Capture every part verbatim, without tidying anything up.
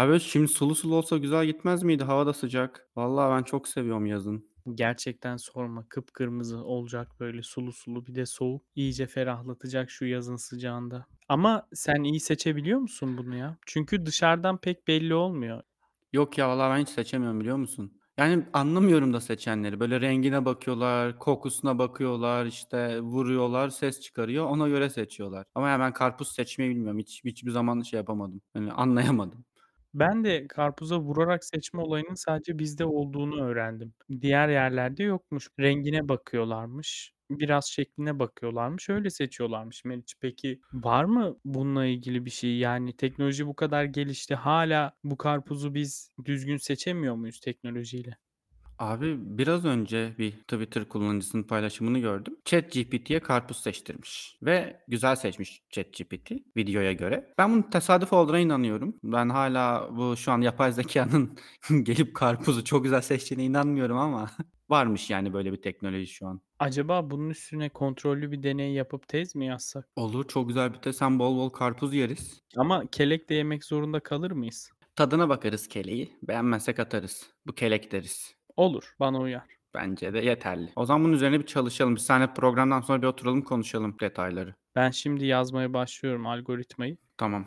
Abi şimdi sulu sulu olsa güzel gitmez miydi? Hava da sıcak. Vallahi ben çok seviyorum yazın. Gerçekten sorma. Kıpkırmızı olacak böyle sulu sulu bir de soğuk. İyice ferahlatacak şu yazın sıcağında. Ama sen iyi seçebiliyor musun bunu ya? Çünkü dışarıdan pek belli olmuyor. Yok ya vallahi ben hiç seçemiyorum biliyor musun? Yani anlamıyorum da seçenleri. Böyle rengine bakıyorlar, kokusuna bakıyorlar, işte vuruyorlar, ses çıkarıyor. Ona göre seçiyorlar. Ama ya ben karpuz seçmeyi bilmiyorum. Hiç hiçbir zaman şey yapamadım. Yani anlayamadım. Ben de karpuza vurarak seçme olayının sadece bizde olduğunu öğrendim. Diğer yerlerde yokmuş. Rengine bakıyorlarmış, biraz şekline bakıyorlarmış, öyle seçiyorlarmış Meriç. Peki var mı bununla ilgili bir şey? Yani teknoloji bu kadar gelişti. Hâlâ bu karpuzu biz düzgün seçemiyor muyuz teknolojiyle? Abi biraz önce bir Twitter kullanıcısının paylaşımını gördüm. ChatGPT'ye karpuz seçtirmiş ve güzel seçmiş ChatGPT videoya göre. Ben bunun tesadüf olduğuna inanıyorum. Ben hala bu şu an yapay zekanın gelip karpuzu çok güzel seçtiğine inanmıyorum ama varmış yani böyle bir teknoloji şu an. Acaba bunun üstüne kontrollü bir deney yapıp tez mi yazsak? Olur, çok güzel bir de bol bol karpuz yeriz. Ama kelek de yemek zorunda kalır mıyız? Tadına bakarız keleği. Beğenmezsek atarız. Bu kelek deriz. Olur, bana uyar. Bence de yeterli. O zaman bunun üzerine bir çalışalım. Biz seninle programdan sonra bir oturalım konuşalım detayları. Ben şimdi yazmaya başlıyorum algoritmayı. Tamam.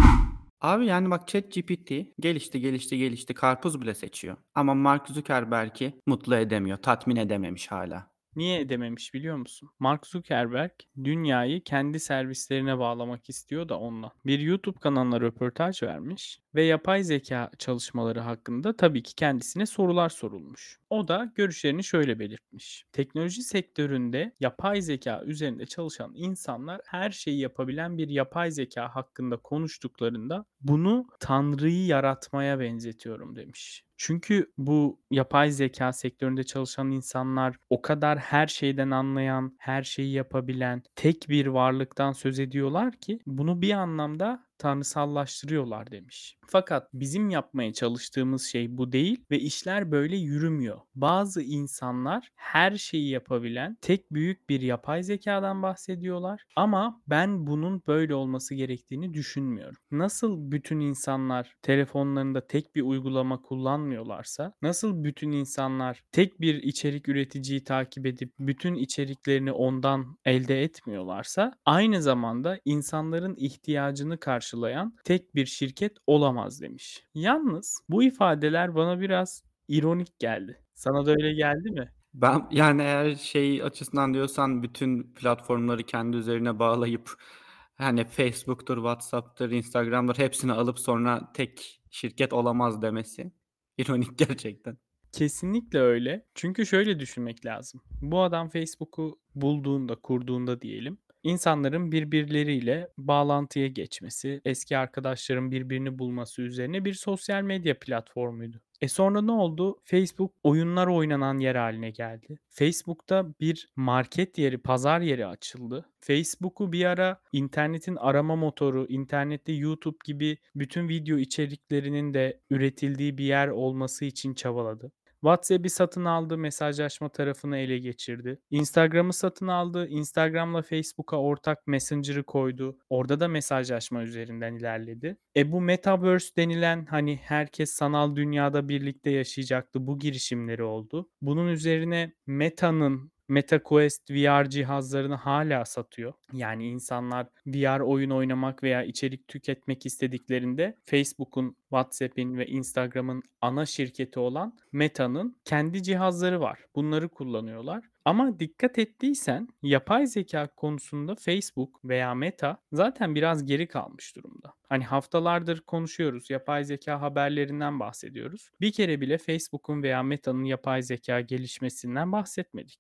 Abi, yani, bak ChatGPT gelişti, gelişti, gelişti, karpuz bile seçiyor ama Mark Zuckerberg'i mutlu edemiyor, tatmin edememiş hâlâ. Niye edememiş biliyor musun? Mark Zuckerberg dünyayı kendi servislerine bağlamak istiyor da ondan. Bir YouTube kanalına röportaj vermiş ve yapay zeka çalışmaları hakkında tabii ki kendisine sorular sorulmuş. O da görüşlerini şöyle belirtmiş. Teknoloji sektöründe yapay zeka üzerinde çalışan insanlar her şeyi yapabilen bir yapay zeka hakkında konuştuklarında bunu Tanrı'yı yaratmaya benzetiyorum demiş. Çünkü bu yapay zeka sektöründe çalışan insanlar o kadar her şeyden anlayan, her şeyi yapabilen tek bir varlıktan söz ediyorlar ki bunu bir anlamda tanrısallaştırıyorlar demiş. Fakat bizim yapmaya çalıştığımız şey bu değil ve işler böyle yürümüyor. Bazı insanlar her şeyi yapabilen tek büyük bir yapay zekadan bahsediyorlar ama ben bunun böyle olması gerektiğini düşünmüyorum. Nasıl bütün insanlar telefonlarında tek bir uygulama kullanmıyorlarsa, nasıl bütün insanlar tek bir içerik üreticiyi takip edip bütün içeriklerini ondan elde etmiyorlarsa, aynı zamanda insanların ihtiyacını karşılayan tek bir şirket olamaz demiş. Yalnız bu ifadeler bana biraz ironik geldi. Sana da öyle geldi mi? Ben, yani, eğer şey açısından diyorsan bütün platformları kendi üzerine bağlayıp, hani, Facebook'tur, WhatsApp'tır, Instagram'dır hepsini alıp sonra tek şirket olamaz demesi ironik gerçekten. Kesinlikle öyle. Çünkü şöyle düşünmek lazım. Bu adam Facebook'u bulduğunda, kurduğunda diyelim, insanların birbirleriyle bağlantıya geçmesi, eski arkadaşların birbirini bulması üzerine bir sosyal medya platformuydu. E sonra ne oldu? Facebook oyunlar oynanan yer haline geldi. Facebook'ta bir market yeri, pazar yeri açıldı. Facebook'u bir ara internetin arama motoru, internette YouTube gibi bütün video içeriklerinin de üretildiği bir yer olması için çabaladı. WhatsApp'i satın aldı, mesajlaşma tarafını ele geçirdi. Instagram'ı satın aldı, Instagram'la Facebook'a ortak Messenger'ı koydu. Orada da mesajlaşma üzerinden ilerledi. E bu Metaverse denilen hani herkes sanal dünyada birlikte yaşayacaktı. Bu girişimleri oldu. Bunun üzerine Meta'nın MetaQuest V R cihazlarını hala satıyor. Yani insanlar V R oyun oynamak veya içerik tüketmek istediklerinde Facebook'un, WhatsApp'in ve Instagram'ın ana şirketi olan Meta'nın kendi cihazları var. Bunları kullanıyorlar. Ama dikkat ettiysen yapay zeka konusunda Facebook veya Meta zaten biraz geri kalmış durumda. Hani haftalardır konuşuyoruz, yapay zeka haberlerinden bahsediyoruz. Bir kere bile Facebook'un veya Meta'nın yapay zeka gelişmesinden bahsetmedik.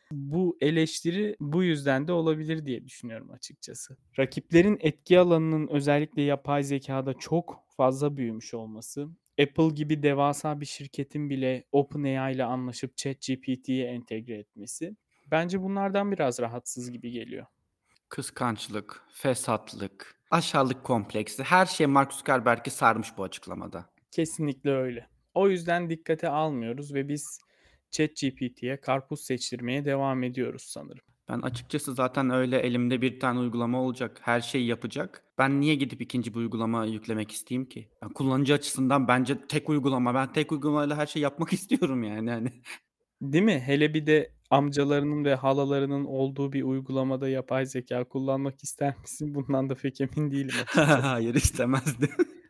Bu eleştiri bu yüzden de olabilir diye düşünüyorum açıkçası. Rakiplerin etki alanının özellikle yapay zekâda çok fazla büyümüş olması, Apple gibi devasa bir şirketin bile OpenAI ile anlaşıp ChatGPT'yi entegre etmesi, bence bunlardan biraz rahatsız gibi geliyor. Kıskançlık, fesatlık, aşağılık kompleksi her şey Mark Zuckerberg'i sarmış bu açıklamada. Kesinlikle öyle. O yüzden dikkate almıyoruz ve biz ChatGPT'ye karpuz seçtirmeye devam ediyoruz sanırım. Ben açıkçası zaten öyle elimde bir tane uygulama olacak, her şeyi yapacak. Ben niye gidip ikinci bir uygulama yüklemek isteyeyim ki? Ya, kullanıcı açısından bence tek uygulama. Ben tek uygulamayla her şeyi yapmak istiyorum yani, hani. Değil mi? Hele bir de amcalarının ve halalarının olduğu bir uygulamada yapay zekâ kullanmak ister misin? Bundan da pek emin değilim açıkçası. Hayır, istemezdim.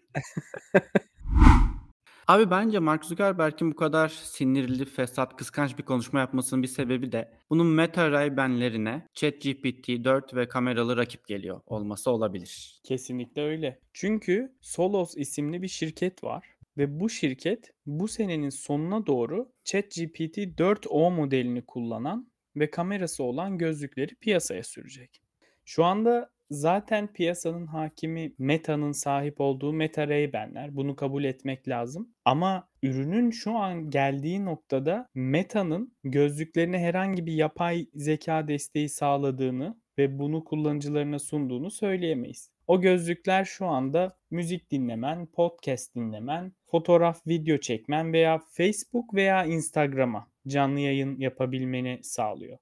Abi bence Mark Zuckerberg'in bu kadar sinirli, fesat, kıskanç bir konuşma yapmasının bir sebebi de bunun Meta Ray-Ban'lerine ChatGPT dört ve kameralı rakip geliyor olması olabilir. Kesinlikle öyle. Çünkü Solos isimli bir şirket var ve bu şirket bu senenin sonuna doğru ChatGPT dört o modelini kullanan ve kamerası olan gözlükleri piyasaya sürecek. Şu anda zaten piyasanın hakimi Meta'nın sahip olduğu Meta Ray-Ban'ler. Bunu kabul etmek lazım. Ama ürünün şu an geldiği noktada Meta'nın gözlüklerine herhangi bir yapay zeka desteği sağladığını ve bunu kullanıcılarına sunduğunu söyleyemeyiz. O gözlükler şu anda müzik dinlemen, podcast dinlemen, fotoğraf, video çekmen veya Facebook veya Instagram'a canlı yayın yapabilmeni sağlıyor.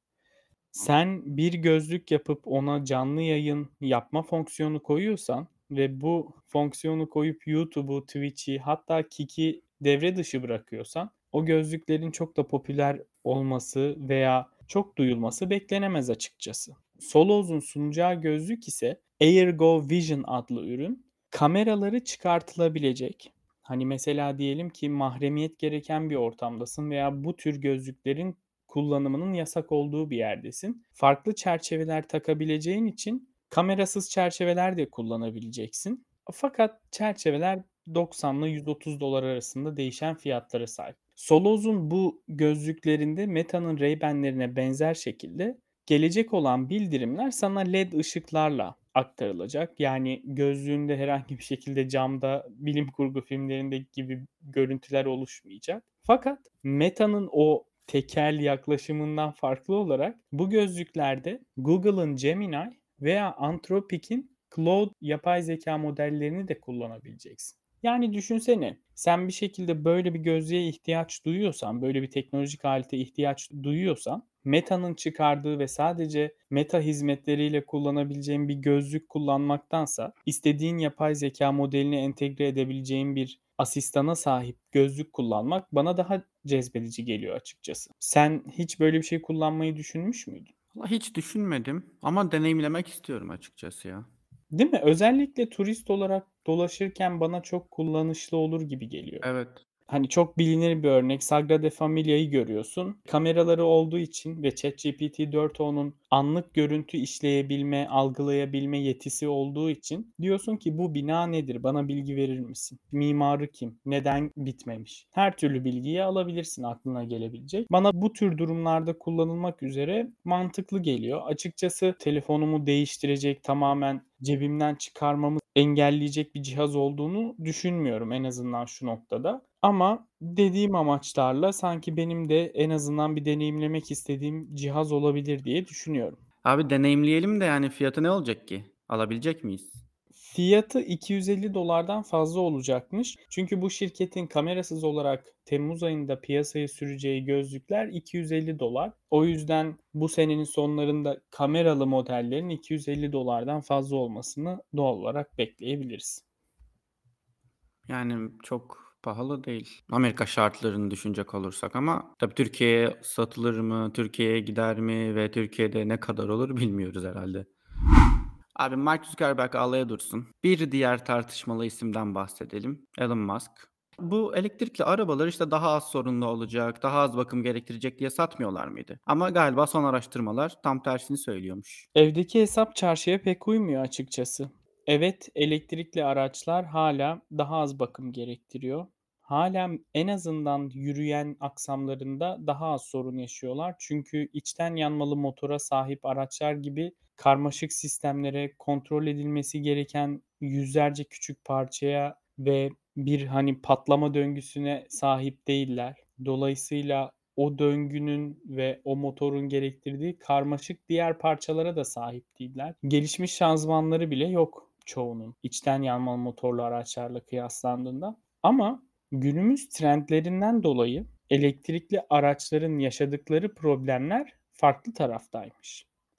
Sen bir gözlük yapıp ona canlı yayın yapma fonksiyonu koyuyorsan ve bu fonksiyonu koyup YouTube'u, Twitch'i hatta Kik'i devre dışı bırakıyorsan o gözlüklerin çok da popüler olması veya çok duyulması beklenemez açıkçası. Soloz'un sunacağı gözlük ise AirGo Vision adlı ürün. Kameraları çıkartılabilecek. Hani mesela diyelim ki mahremiyet gereken bir ortamdasın veya bu tür gözlüklerin kullanımının yasak olduğu bir yerdesin. Farklı çerçeveler takabileceğin için kamerasız çerçeveler de kullanabileceksin. Fakat çerçeveler doksan ile yüz otuz dolar arasında değişen fiyatlara sahip. Soloz'un bu gözlüklerinde Meta'nın Ray-Ban'lerine benzer şekilde gelecek olan bildirimler sana L E D ışıklarla aktarılacak. Yani gözlüğünde herhangi bir şekilde camda bilim kurgu filmlerindeki gibi görüntüler oluşmayacak. Fakat Meta'nın o tekel yaklaşımından farklı olarak bu gözlüklerde Google'ın Gemini veya Anthropic'in Claude yapay zeka modellerini de kullanabileceksin. Yani düşünsene, sen bir şekilde böyle bir gözlüğe ihtiyaç duyuyorsan, böyle bir teknolojik alete ihtiyaç duyuyorsan, Meta'nın çıkardığı ve sadece Meta hizmetleriyle kullanabileceğin bir gözlük kullanmaktansa, istediğin yapay zeka modelini entegre edebileceğin bir asistana sahip gözlük kullanmak bana daha cezbedici geliyor açıkçası. Sen hiç böyle bir şey kullanmayı düşünmüş müydün? Valla hiç düşünmedim ama deneyimlemek istiyorum açıkçası ya. Değil mi? Özellikle turist olarak dolaşırken bana çok kullanışlı olur gibi geliyor. Evet. Hani çok bilinir bir örnek. Sagrada Familia'yı görüyorsun. Kameraları olduğu için ve ChatGPT dört o'nun anlık görüntü işleyebilme, algılayabilme yetisi olduğu için diyorsun ki bu bina nedir? Bana bilgi verir misin? Mimarı kim? Neden bitmemiş? Her türlü bilgiyi alabilirsin aklına gelebilecek. Bana bu tür durumlarda kullanılmak üzere mantıklı geliyor. Açıkçası telefonumu değiştirecek, tamamen cebimden çıkarmamı engelleyecek bir cihaz olduğunu düşünmüyorum en azından şu noktada. Ama dediğim amaçlarla sanki benim de en azından bir deneyimlemek istediğim cihaz olabilir diye düşünüyorum. Abi deneyimleyelim de yani fiyatı ne olacak ki? Alabilecek miyiz? Fiyatı iki yüz elli dolardan fazla olacakmış. Çünkü bu şirketin kamerasız olarak Temmuz ayında piyasaya süreceği gözlükler iki yüz elli dolar. O yüzden bu senenin sonlarında kameralı modellerin iki yüz elli dolardan fazla olmasını doğal olarak bekleyebiliriz. Yani çok pahalı değil. Amerika şartlarını düşünecek olursak ama tabii Türkiye'ye satılır mı, Türkiye'ye gider mi ve Türkiye'de ne kadar olur bilmiyoruz herhalde. Abi Mark Zuckerberg alaya dursun. Bir diğer tartışmalı isimden bahsedelim. Elon Musk. Bu elektrikli arabalar işte daha az sorunlu olacak, daha az bakım gerektirecek diye satmıyorlar mıydı? Ama galiba son araştırmalar tam tersini söylüyormuş. Evdeki hesap çarşıya pek uymuyor açıkçası. Evet, elektrikli araçlar hala daha az bakım gerektiriyor. Hala en azından yürüyen aksamlarında daha az sorun yaşıyorlar. Çünkü içten yanmalı motora sahip araçlar gibi karmaşık sistemlere, kontrol edilmesi gereken yüzlerce küçük parçaya ve bir hani patlama döngüsüne sahip değiller. Dolayısıyla o döngünün ve o motorun gerektirdiği karmaşık diğer parçalara da sahip değiller. Gelişmiş şanzımanları bile yok çoğunun içten yanmalı motorlu araçlarla kıyaslandığında. Ama günümüz trendlerinden dolayı elektrikli araçların yaşadıkları problemler farklı taraftaymış.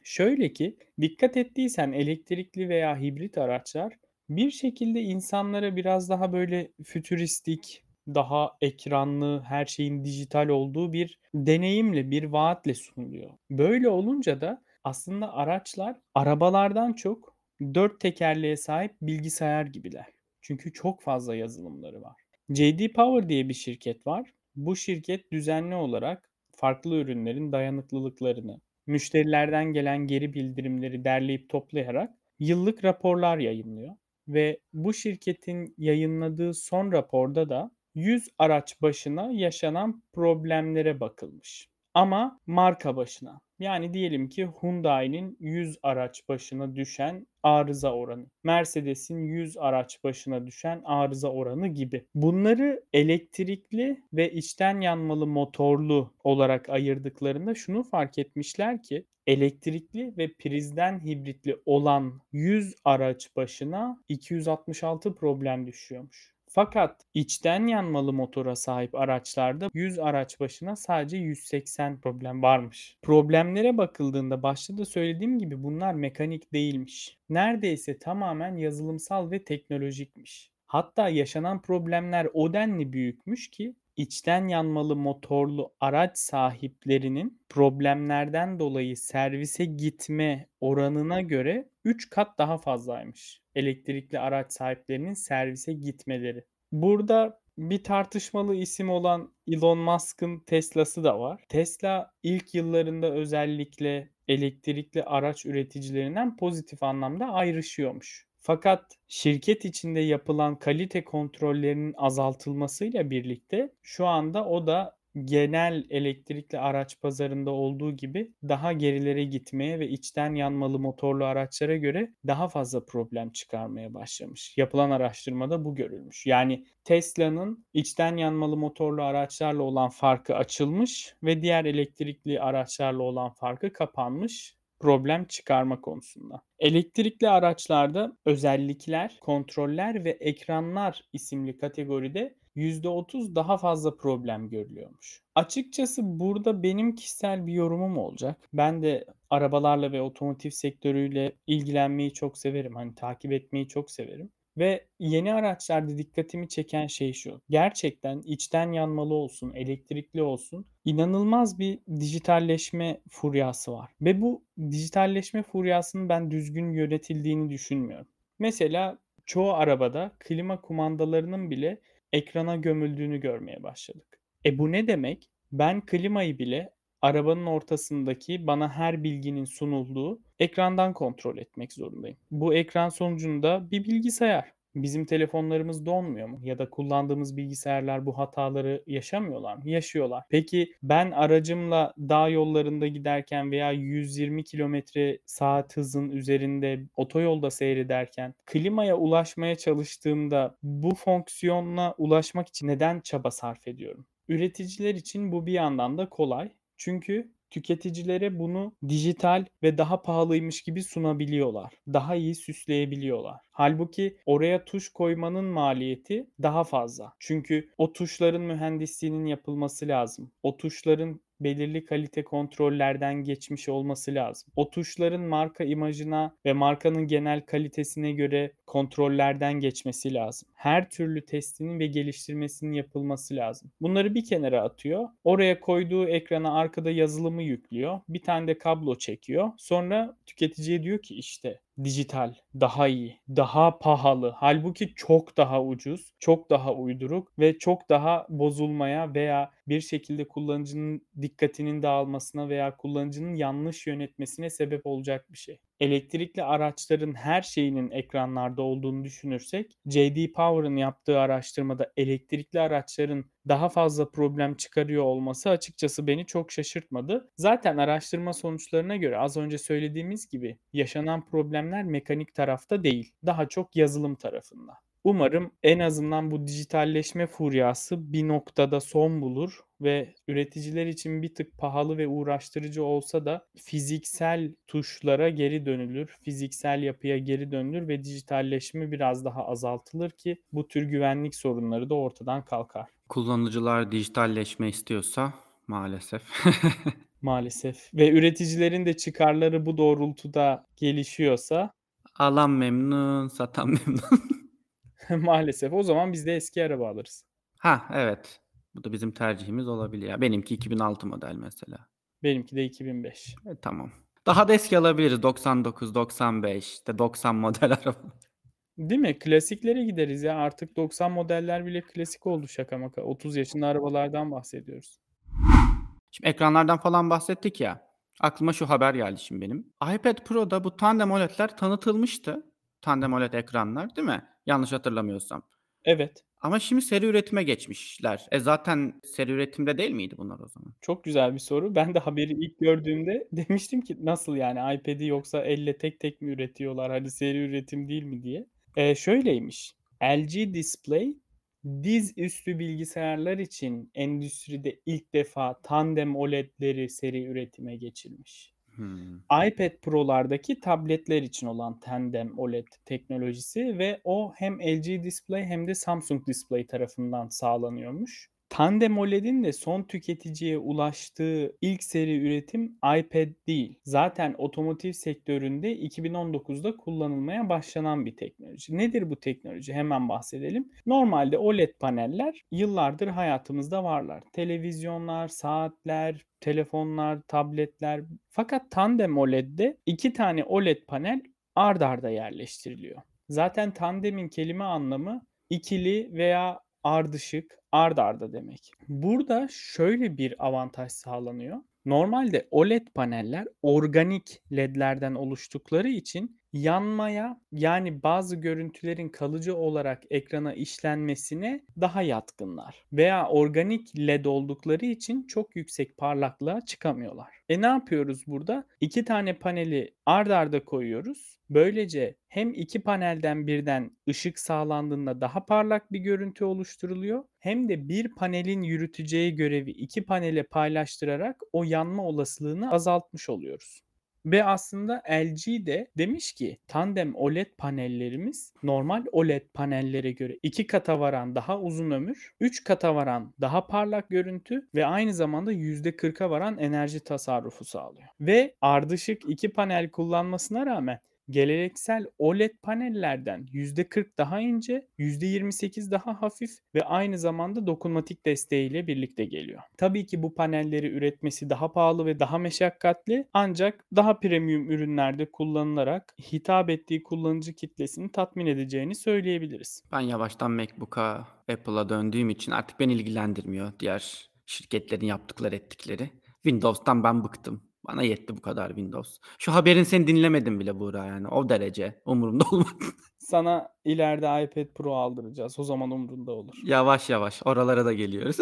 Şöyle ki, dikkat ettiysen elektrikli veya hibrit araçlar bir şekilde insanlara biraz daha böyle fütüristik, daha ekranlı, her şeyin dijital olduğu bir deneyimle, bir vaatle sunuluyor. Böyle olunca da aslında araçlar arabalardan çok dört tekerleğe sahip bilgisayar gibiler. Çünkü çok fazla yazılımları var. J D Power diye bir şirket var. Bu şirket düzenli olarak farklı ürünlerin dayanıklılıklarını, müşterilerden gelen geri bildirimleri derleyip toplayarak yıllık raporlar yayınlıyor ve bu şirketin yayınladığı son raporda da yüz araç başına yaşanan problemlere bakılmış. Ama marka başına. Yani diyelim ki Hyundai'nin yüz araç başına düşen arıza oranı, Mercedes'in yüz araç başına düşen arıza oranı gibi. Bunları elektrikli ve içten yanmalı motorlu olarak ayırdıklarında şunu fark etmişler ki elektrikli ve prizden hibritli olan yüz araç başına iki yüz altmış altı problem düşüyormuş. Fakat içten yanmalı motora sahip araçlarda yüz araç başına sadece yüz seksen problem varmış. Problemlere bakıldığında başta da söylediğim gibi bunlar mekanik değilmiş. Neredeyse tamamen yazılımsal ve teknolojikmiş. Hatta yaşanan problemler o denli büyükmüş ki içten yanmalı motorlu araç sahiplerinin problemlerden dolayı servise gitme oranına göre üç kat daha fazlaymış elektrikli araç sahiplerinin servise gitmeleri. Burada bir tartışmalı isim olan Elon Musk'ın Tesla'sı da var. Tesla ilk yıllarında özellikle elektrikli araç üreticilerinden pozitif anlamda ayrışıyormuş. Fakat şirket içinde yapılan kalite kontrollerinin azaltılmasıyla birlikte şu anda o da genel elektrikli araç pazarında olduğu gibi daha gerilere gitmeye ve içten yanmalı motorlu araçlara göre daha fazla problem çıkarmaya başlamış. Yapılan araştırmada bu görülmüş. Yani Tesla'nın içten yanmalı motorlu araçlarla olan farkı açılmış ve diğer elektrikli araçlarla olan farkı kapanmış problem çıkarma konusunda. Elektrikli araçlarda özellikler, kontroller ve ekranlar isimli kategoride yüzde otuz daha fazla problem görülüyormuş. Açıkçası burada benim kişisel bir yorumum olacak. Ben de arabalarla ve otomotiv sektörüyle ilgilenmeyi çok severim. Hani takip etmeyi çok severim. Ve yeni araçlarda dikkatimi çeken şey şu. Gerçekten içten yanmalı olsun, elektrikli olsun inanılmaz bir dijitalleşme furyası var. Ve bu dijitalleşme furyasının ben düzgün yönetildiğini düşünmüyorum. Mesela çoğu arabada klima kumandalarının bile ekrana gömüldüğünü görmeye başladık. E bu ne demek? Ben klimayı bile arabanın ortasındaki bana her bilginin sunulduğu ekrandan kontrol etmek zorundayım. Bu ekran sonucunda bir bilgisayar. Bizim telefonlarımız donmuyor mu? Ya da kullandığımız bilgisayarlar bu hataları yaşamıyorlar mı? Yaşıyorlar. Peki ben aracımla dağ yollarında giderken veya yüz yirmi kilometre saat hızın üzerinde otoyolda seyrederken klimaya ulaşmaya çalıştığımda bu fonksiyonla ulaşmak için neden çaba sarf ediyorum? Üreticiler için bu bir yandan da kolay. Çünkü tüketicilere bunu dijital ve daha pahalıymış gibi sunabiliyorlar. Daha iyi süsleyebiliyorlar. Halbuki oraya tuş koymanın maliyeti daha fazla. Çünkü o tuşların mühendisliğinin yapılması lazım. O tuşların belirli kalite kontrollerden geçmiş olması lazım. O tuşların marka imajına ve markanın genel kalitesine göre kontrollerden geçmesi lazım. Her türlü testinin ve geliştirmesinin yapılması lazım. Bunları bir kenara atıyor. Oraya koyduğu ekrana arkada yazılımı yüklüyor. Bir tane de kablo çekiyor. Sonra tüketiciye diyor ki işte dijital, daha iyi, daha pahalı. Halbuki çok daha ucuz, çok daha uyduruk ve çok daha bozulmaya veya bir şekilde kullanıcının dikkatinin dağılmasına veya kullanıcının yanlış yönetmesine sebep olacak bir şey. Elektrikli araçların her şeyinin ekranlarda olduğunu düşünürsek, J D Power'ın yaptığı araştırmada elektrikli araçların daha fazla problem çıkarıyor olması açıkçası beni çok şaşırtmadı. Zaten araştırma sonuçlarına göre az önce söylediğimiz gibi yaşanan problemler mekanik tarafta değil, daha çok yazılım tarafında. Umarım en azından bu dijitalleşme furyası bir noktada son bulur ve üreticiler için bir tık pahalı ve uğraştırıcı olsa da fiziksel tuşlara geri dönülür, fiziksel yapıya geri dönülür ve dijitalleşme biraz daha azaltılır ki bu tür güvenlik sorunları da ortadan kalkar. Kullanıcılar dijitalleşme istiyorsa Maalesef. Maalesef ve üreticilerin de çıkarları bu doğrultuda gelişiyorsa Alan memnun, satan memnun. maalesef o zaman biz de eski araba alırız. Hah, evet. Bu da bizim tercihimiz olabilir ya. Benimki iki bin altı model mesela. Benimki de iki bin beş. E, tamam. Daha da eski alabiliriz. doksan dokuz, doksan beş, işte doksan model araba. Değil mi? Klasiklere gideriz ya. Artık doksan modeller bile klasik oldu şaka maka. otuz yaşında arabalardan bahsediyoruz. Şimdi ekranlardan falan bahsettik ya. Aklıma şu haber geldi şimdi benim. iPad Pro'da bu tandem O L E D'ler tanıtılmıştı. Tandem O L E D ekranlar, değil mi? Yanlış hatırlamıyorsam. Evet, Ama şimdi seri üretime geçmişler. E, zaten seri üretimde değil miydi bunlar o zaman? çok güzel bir soru. Ben de haberi ilk gördüğümde demiştim ki nasıl yani iPad'i yoksa elle tek tek mi üretiyorlar? Hani seri üretim değil mi diye. Eee, şöyleymiş. L G Display dizüstü bilgisayarlar için endüstride ilk defa tandem O L E D'leri seri üretime geçirmiş. Hımm. iPad Pro'lardaki tabletler için olan tandem O L E D teknolojisi ve o hem L G Display hem de Samsung Display tarafından sağlanıyormuş. Tandem O L E D'in de son tüketiciye ulaştığı ilk seri üretim iPad değil. Zaten otomotiv sektöründe iki bin on dokuzda kullanılmaya başlanan bir teknoloji. Nedir bu teknoloji? Hemen bahsedelim. Normalde O L E D paneller yıllardır hayatımızda varlar. Televizyonlar, saatler, telefonlar, tabletler. Fakat tandem O L E D'de iki tane O L E D panel ard arda yerleştiriliyor. Zaten tandemin kelime anlamı ikili veya ardışık, ard arda demek. Burada şöyle bir avantaj sağlanıyor. Normalde O L E D paneller organik L E D'lerden oluştukları için yanmaya, yani bazı görüntülerin kalıcı olarak ekrana işlenmesine daha yatkınlar. Veya organik L E D oldukları için çok yüksek parlaklığa çıkamıyorlar. E ne yapıyoruz burada? İki tane paneli ard arda koyuyoruz. Böylece hem iki panelden birden ışık sağlandığında daha parlak bir görüntü oluşturuluyor, hem de bir panelin yürüteceği görevi iki panele paylaştırarak o yanma olasılığını azaltmış oluyoruz. Ve aslında L G de demiş ki tandem O L E D panellerimiz normal O L E D panellere göre iki kata varan daha uzun ömür, üç kata varan daha parlak görüntü ve aynı zamanda yüzde kırka varan enerji tasarrufu sağlıyor. Ve ardışık iki panel kullanmasına rağmen geleneksel O L E D panellerden yüzde kırk daha ince, yüzde yirmi sekiz daha hafif ve aynı zamanda dokunmatik desteğiyle birlikte geliyor. Tabii ki bu panelleri üretmesi daha pahalı ve daha meşakkatli, ancak daha premium ürünlerde kullanılarak hitap ettiği kullanıcı kitlesini tatmin edeceğini söyleyebiliriz. Ben yavaştan MacBook'a, Apple'a döndüğüm için artık beni ilgilendirmiyor diğer şirketlerin yaptıkları ettikleri. Windows'tan ben bıktım. Bana yetti bu kadar Windows. Şu haberin seni dinlemedim bile Buğra yani. O derece umurumda olmadı. Sana ileride iPad Pro aldıracağız. O zaman umrunda olur. Yavaş yavaş oralara da geliyoruz.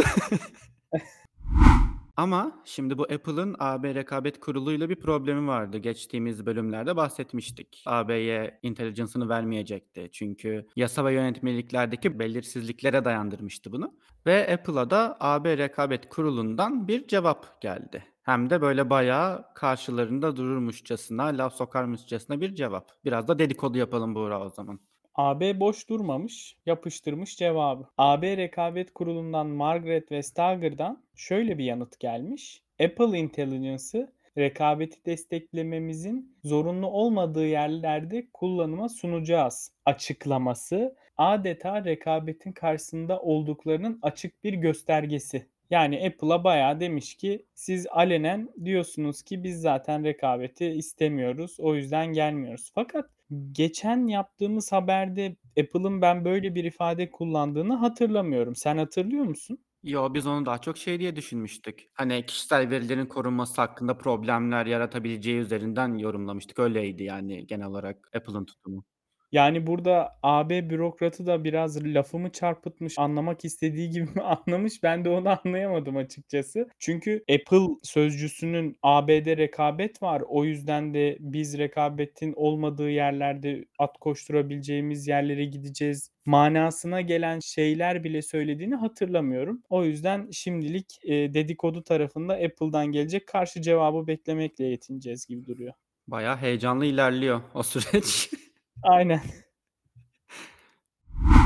Ama şimdi bu Apple'ın A B Rekabet Kurulu'yla bir problemi vardı. Geçtiğimiz bölümlerde bahsetmiştik. A B'ye intelligence'ını vermeyecekti. Çünkü yasa ve yönetmeliklerdeki belirsizliklere dayandırmıştı bunu. Ve Apple'a da A B Rekabet Kurulu'ndan bir cevap geldi. Hem de böyle bayağı karşılarında dururmuşçasına, laf sokarmışçasına bir cevap. Biraz da dedikodu yapalım Buğra o zaman. A B boş durmamış, yapıştırmış cevabı. A B Rekabet Kurulu'ndan Margaret Vestager'dan şöyle bir yanıt gelmiş. Apple Intelligence'ı rekabeti desteklememizin zorunlu olmadığı yerlerde kullanıma sunacağız açıklaması adeta rekabetin karşısında olduklarının açık bir göstergesi. Yani Apple'a bayağı demiş ki siz alenen diyorsunuz ki biz zaten rekabeti istemiyoruz, o yüzden gelmiyoruz. Fakat geçen yaptığımız haberde Apple'ın ben böyle bir ifade kullandığını hatırlamıyorum. Sen hatırlıyor musun? Yo, biz onu daha çok şey diye düşünmüştük. Hani kişisel verilerin korunması hakkında problemler yaratabileceği üzerinden yorumlamıştık. Öyleydi yani genel olarak Apple'ın tutumu. Yani burada A B bürokratı da biraz lafımı çarpıtmış, anlamak istediği gibi mi anlamış? Ben de onu anlayamadım açıkçası. Çünkü Apple sözcüsünün A B'de rekabet var. O yüzden de biz rekabetin olmadığı yerlerde at koşturabileceğimiz yerlere gideceğiz manasına gelen şeyler bile söylediğini hatırlamıyorum. O yüzden şimdilik e, dedikodu tarafında Apple'dan gelecek karşı cevabı beklemekle yetineceğiz gibi duruyor. Bayağı heyecanlı ilerliyor o süreç. Aynen.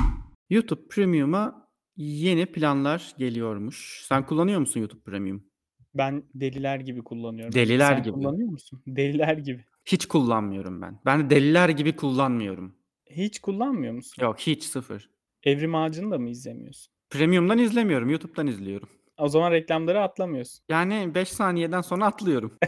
YouTube Premium'a yeni planlar geliyormuş. Sen kullanıyor musun YouTube Premium? Ben deliler gibi kullanıyorum. Deliler Sen gibi. kullanıyor musun? Deliler gibi. Hiç kullanmıyorum ben. Ben de deliler gibi kullanmıyorum. Hiç kullanmıyor musun? Yok, hiç, sıfır. Evrim Ağacı'nı da mı izlemiyorsun? Premium'dan izlemiyorum, YouTube'dan izliyorum. O zaman reklamları atlamıyorsun. Yani beş saniyeden sonra atlıyorum.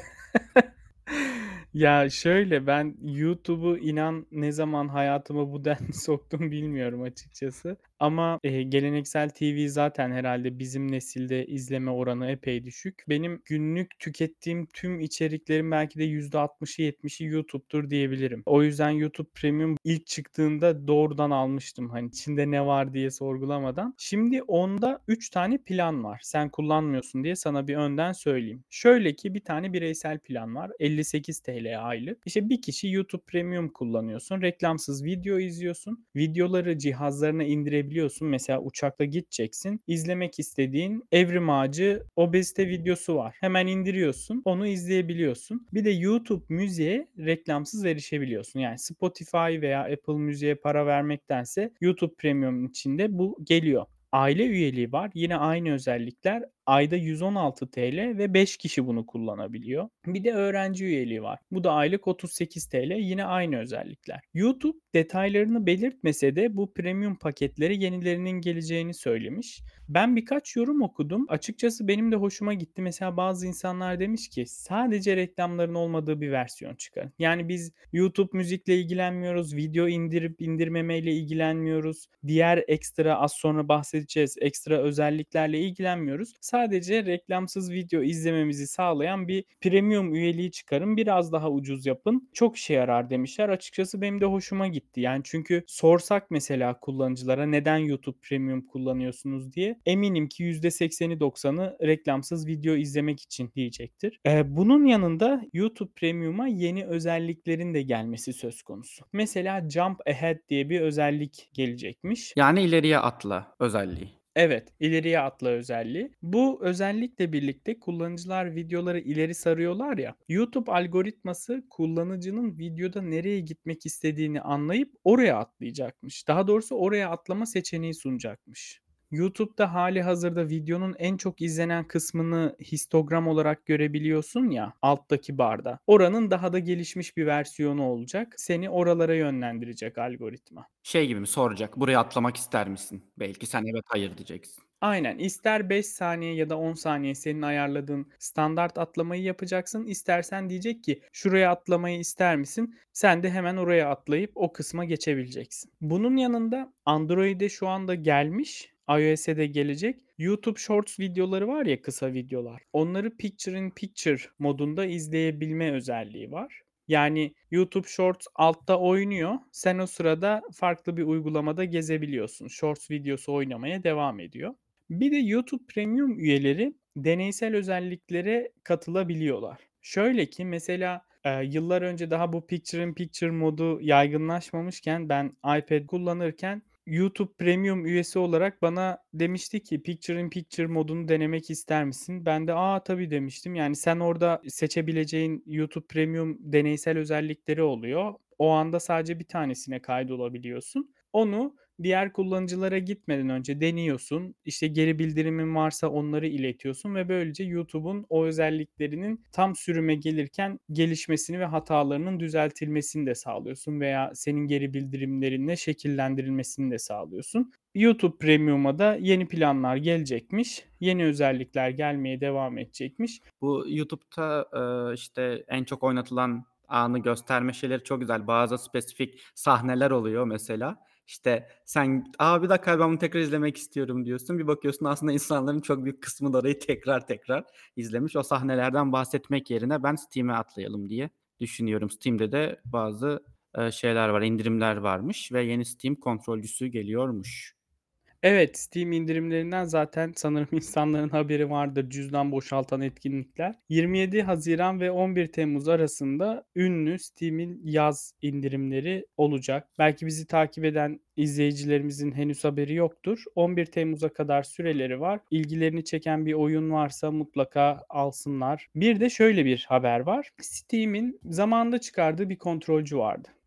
Ya, şöyle, ben YouTube'u inan ne zaman hayatıma bu denli soktum bilmiyorum açıkçası ama, eee, geleneksel T V zaten herhâlde bizim nesilde izleme oranı epey düşük. Benim günlük tükettiğim tüm içeriklerin belki de yüzde altmışı yetmişi YouTube'dur diyebilirim. O yüzden YouTube Premium ilk çıktığında doğrudan almıştım, hani, içinde ne var diye sorgulamadan. Şimdi onda üç tane plan var. Sen kullanmıyorsun diye sana bir önden söyleyeyim. Şöyle ki bir tane bireysel plan var. elli sekiz TL aylık. İşte bir kişi YouTube Premium kullanıyorsun. Reklamsız video izliyorsun. Videoları cihazlarına indirebiliyorsun. Mesela uçakta gideceksin. İzlemek istediğin Evrim Ağacı obezite videosu var. Hemen indiriyorsun. Onu izleyebiliyorsun. Bir de YouTube Müziğe reklamsız erişebiliyorsun. Yani Spotify veya Apple Müziğe para vermektense YouTube Premium'un içinde bu geliyor. Aile üyeliği var. Yine aynı özellikler. Ayda yüz on altı TL ve beş kişi bunu kullanabiliyor. Bir de öğrenci üyeliği var. Bu da aylık otuz sekiz TL. Yine aynı özellikler. YouTube detaylarını belirtmese de bu premium paketlere yenilerinin geleceğini söylemiş. Ben birkaç yorum okudum. Açıkçası benim de hoşuma gitti. Mesela bazı insanlar demiş ki sadece reklamların olmadığı bir versiyon çıkarın. Yani biz YouTube müzikle ilgilenmiyoruz. Video indirip indirmemeyle ilgilenmiyoruz. Diğer ekstra az sonra bahsedeceğiz. Ekstra özelliklerle ilgilenmiyoruz. Sadece reklamsız video izlememizi sağlayan bir premium üyeliği çıkarın. Biraz daha ucuz yapın. Çok işe yarar demişler. Açıkçası benim de hoşuma gitti. Yani çünkü sorsak mesela kullanıcılara neden YouTube Premium kullanıyorsunuz diye eminim ki yüzde sekseni doksanı reklamsız video izlemek için diyecektir. Ee, bunun yanında YouTube Premium'a yeni özelliklerin de gelmesi söz konusu. Mesela Jump Ahead diye bir özellik gelecekmiş. Yani ileriye atla özelliği. Evet, ileriye atla özelliği. Bu özellikle birlikte kullanıcılar videoları ileri sarıyorlar ya. YouTube algoritması kullanıcının videoda nereye gitmek istediğini anlayıp oraya atlayacakmış. Daha doğrusu oraya atlama seçeneği sunacakmış. YouTube'da hali hazırda videonun en çok izlenen kısmını histogram olarak görebiliyorsun ya alttaki barda. Oranın daha da gelişmiş bir versiyonu olacak. Seni oralara yönlendirecek algoritma. Şey gibi mi soracak, buraya atlamak ister misin? Belki sen evet, hayır diyeceksin. Aynen. İster beş saniye ya da on saniye senin ayarladığın standart atlamayı yapacaksın. İstersen diyecek ki şuraya atlamayı ister misin? Sen de hemen oraya atlayıp o kısma geçebileceksin. Bunun yanında Android'e şu anda gelmiş, iOS'e de gelecek. YouTube Shorts videoları var ya, kısa videolar. Onları Picture in Picture modunda izleyebilme özelliği var. Yani YouTube Shorts altta oynuyor. Sen o sırada farklı bir uygulamada gezebiliyorsun. Shorts videosu oynamaya devam ediyor. Bir de YouTube Premium üyeleri deneysel özelliklere katılabiliyorlar. Şöyle ki mesela e, yıllar önce daha bu Picture in Picture modu yaygınlaşmamışken ben iPad kullanırken YouTube Premium üyesi olarak bana demişti ki Picture in Picture modunu denemek ister misin? Ben de aa tabii demiştim. Yani sen orada seçebileceğin YouTube Premium deneysel özellikleri oluyor. O anda sadece bir tanesine kaydolabiliyorsun. Onu diğer kullanıcılara gitmeden önce deniyorsun. İşte geri bildirimin varsa onları iletiyorsun ve böylece YouTube'un o özelliklerinin tam sürüme gelirken gelişmesini ve hatalarının düzeltilmesini de sağlıyorsun veya senin geri bildirimlerinle şekillendirilmesini de sağlıyorsun. YouTube Premium'a da yeni planlar gelecekmiş. Yeni özellikler gelmeye devam edecekmiş. Bu YouTube'da e, işte en çok oynatılan anı gösterme şeyleri çok güzel. Bazı spesifik sahneler oluyor mesela. İşte sen aa bir dakika ben bunu tekrar izlemek istiyorum diyorsun. Bir bakıyorsun aslında insanların çok büyük kısmı da orayı tekrar tekrar izlemiş. O sahnelerden bahsetmek yerine ben Steam'e atlayalım diye düşünüyorum. Steam'de de bazı e, şeyler var, indirimler varmış ve yeni Steam kontrolcüsü geliyormuş. Evet, Steam indirimlerinden zaten sanırım insanların haberi vardır, cüzdan boşaltan etkinlikler. yirmi yedi Haziran ve on bir Temmuz arasında ünlü Steam'in yaz indirimleri olacak. Belki bizi takip eden izleyicilerimizin henüz haberi yoktur. on bir Temmuz'a kadar süreleri var. İlgilerini çeken bir oyun varsa mutlaka alsınlar. Bir de şöyle bir haber var. Steam'in zamanında çıkardığı bir kontrolcü vardı.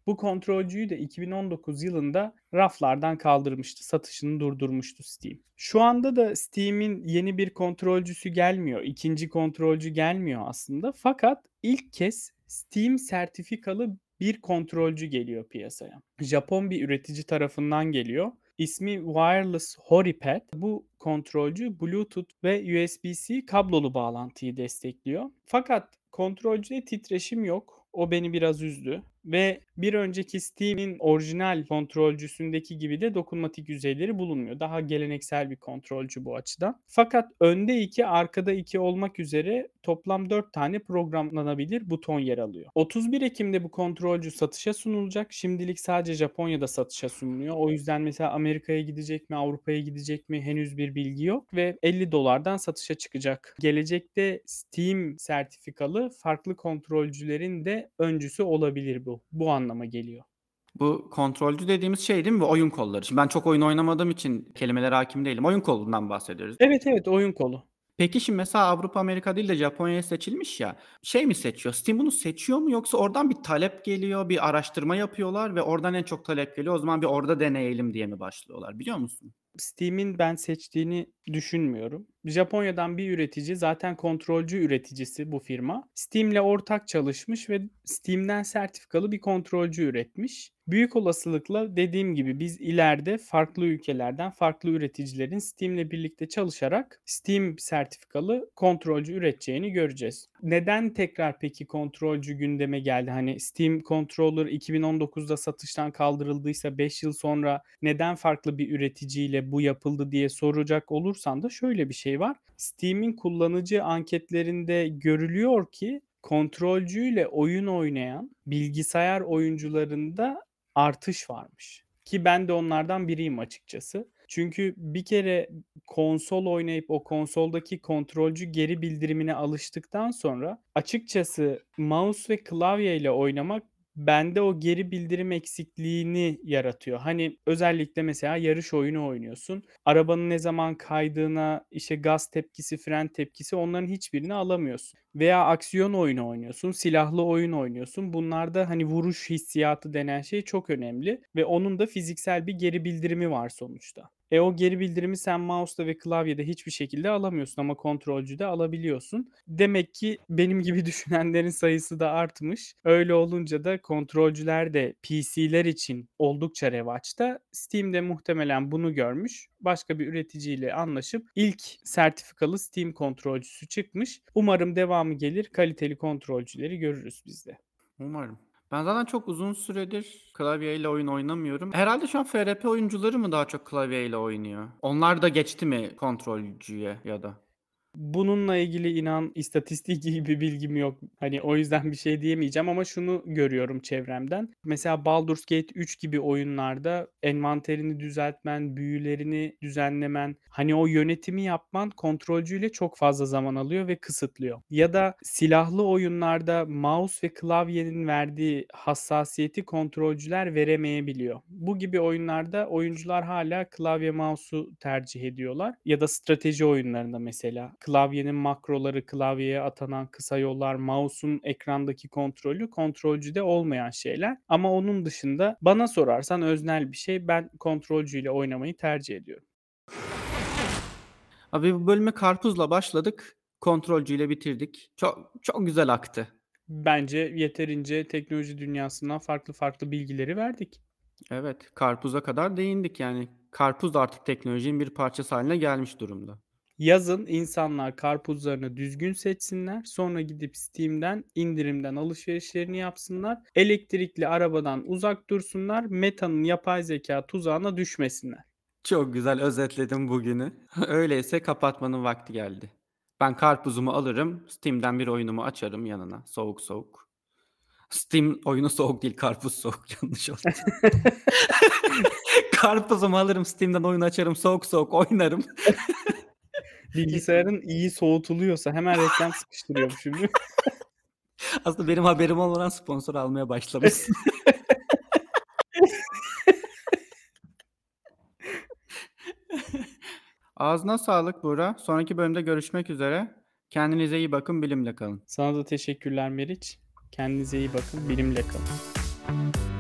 Bu kontrolcüyü de iki bin on dokuz yılında raflardan kaldırmıştı. Satışını durdurmuştu Steam. Şu anda da Steam'in yeni bir kontrolcüsü gelmiyor. İkinci kontrolcü gelmiyor aslında. Fakat ilk kez Steam sertifikalı bir kontrolcü geliyor piyasaya. Japon bir üretici tarafından geliyor. İsmi Wireless HoriPad. Bu kontrolcü Bluetooth ve U S B-C kablolu bağlantıyı destekliyor. Fakat kontrolcüde titreşim yok. O beni biraz üzdü. Ve bir önceki Steam'in orijinal kontrolcüsündeki gibi de dokunmatik yüzeyleri bulunmuyor. Daha geleneksel bir kontrolcü bu açıdan. Fakat önde iki, arkada iki olmak üzere toplam dört tane programlanabilir buton yer alıyor. otuz bir Ekim'de bu kontrolcü satışa sunulacak. Şimdilik sadece Japonya'da satışa sunuluyor. O yüzden mesela Amerika'ya gidecek mi, Avrupa'ya gidecek mi henüz bir bilgi yok ve elli dolardan satışa çıkacak. Gelecekte Steam sertifikalı farklı kontrolcülerin de öncüsü olabilir bu. Bu anlama geliyor. Bu kontrolcü dediğimiz şey değil mi? Bu oyun kolları. Şimdi ben çok oyun oynamadığım için kelimelere hakim değilim. Oyun kolundan bahsediyoruz. Evet evet oyun kolu. Peki şimdi mesela Avrupa, Amerika değil de Japonya'ya seçilmiş ya. Şey mi seçiyor? Steam bunu seçiyor mu yoksa oradan bir talep geliyor, bir araştırma yapıyorlar ve oradan en çok talep geliyor. O zaman bir orada deneyelim diye mi başlıyorlar? Biliyor musun? Steam'in ben seçtiğini düşünmüyorum. Japonya'dan bir üretici, zaten kontrolcü üreticisi bu firma. Steam'le ortak çalışmış ve Steam'den sertifikalı bir kontrolcü üretmiş. Büyük olasılıkla dediğim gibi biz ileride farklı ülkelerden farklı üreticilerin Steam'le birlikte çalışarak Steam sertifikalı kontrolcü üreteceğini göreceğiz. Neden tekrar peki kontrolcü gündeme geldi? Hani Steam Controller iki bin on dokuzda satıştan kaldırıldıysa beş yıl sonra neden farklı bir üreticiyle bu yapıldı diye soracak olursan da şöyle bir şey var. Steam'in kullanıcı anketlerinde görülüyor ki kontrolcüyle oyun oynayan bilgisayar oyuncularında artış varmış. Ki ben de onlardan biriyim açıkçası. Çünkü bir kere konsol oynayıp o konsoldaki kontrolcü geri bildirimine alıştıktan sonra açıkçası mouse ve klavye ile oynamak bende o geri bildirim eksikliğini yaratıyor. Hani özellikle mesela yarış oyunu oynuyorsun. Arabanın ne zaman kaydığına, işte gaz tepkisi, fren tepkisi, onların hiçbirini alamıyorsun. Veya aksiyon oyunu oynuyorsun, silahlı oyun oynuyorsun. Bunlarda hani vuruş hissiyatı denen şey çok önemli ve onun da fiziksel bir geri bildirimi var sonuçta. E o geri bildirimi sen mouse'da ve klavyede hiçbir şekilde alamıyorsun ama kontrolcüde alabiliyorsun. Demek ki benim gibi düşünenlerin sayısı da artmış. Öyle olunca da kontrolcüler de P C'ler için oldukça revaçta. Steam'de muhtemelen bunu görmüş. Başka bir üreticiyle anlaşıp ilk sertifikalı Steam kontrolcüsü çıkmış. Umarım devamı gelir. Kaliteli kontrolcüleri görürüz biz de. Umarım. Ben zaten çok uzun süredir klavyeyle oyun oynamıyorum. Herhalde şu an F R P oyuncuları mı daha çok klavyeyle oynuyor? Onlar da geçti mi kontrolcüye ya da? Bununla ilgili inan istatistik gibi bir bilgim yok. Hani o yüzden bir şey diyemeyeceğim ama şunu görüyorum çevremden. Mesela Baldur's Gate üç gibi oyunlarda envanterini düzeltmen, büyülerini düzenlemen, hani o yönetimi yapman kontrolcüyle çok fazla zaman alıyor ve kısıtlıyor. Ya da silahlı oyunlarda mouse ve klavyenin verdiği hassasiyeti kontrolcüler veremeyebiliyor. Bu gibi oyunlarda oyuncular hala klavye mouse'u tercih ediyorlar. Ya da strateji oyunlarında mesela klavyenin makroları, klavyeye atanan kısa yollar, mouse'un ekrandaki kontrolü kontrolcüde olmayan şeyler. Ama onun dışında bana sorarsan öznel bir şey, ben kontrolcüyle oynamayı tercih ediyorum. Abi bu bölüme karpuzla başladık, kontrolcüyle bitirdik. Çok çok güzel aktı. Bence yeterince teknoloji dünyasından farklı farklı bilgileri verdik. Evet, karpuza kadar değindik yani. Karpuz da artık teknolojinin bir parçası haline gelmiş durumda. Yazın insanlar karpuzlarını düzgün seçsinler. Sonra gidip Steam'den indirimden alışverişlerini yapsınlar. Elektrikli arabadan uzak dursunlar. Meta'nın yapay zeka tuzağına düşmesinler. Çok güzel özetledin bugünü. Öyleyse kapatmanın vakti geldi. Ben karpuzumu alırım, Steam'den bir oyunumu açarım yanına, soğuk soğuk. Steam oyunu soğuk değil, karpuz soğuk. Yanlış oldu. Karpuzumu alırım, Steam'den oyun açarım, soğuk soğuk oynarım. Bilgisayarın iyi soğutuluyorsa hemen reklam sıkıştırıyormuşum değil mi? Aslında benim haberim olmadan sponsor almaya başlamışsın. Ağzına sağlık Buğra. Sonraki bölümde görüşmek üzere. Kendinize iyi bakın, bilimle kalın. Sana da teşekkürler Meriç. Kendinize iyi bakın. Bilimle kalın.